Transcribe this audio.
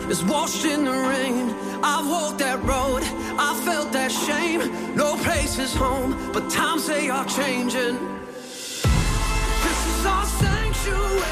is washed in the rain. I've walked that road, I felt that shame. No place is home, but times they are changing. This is our sanctuary.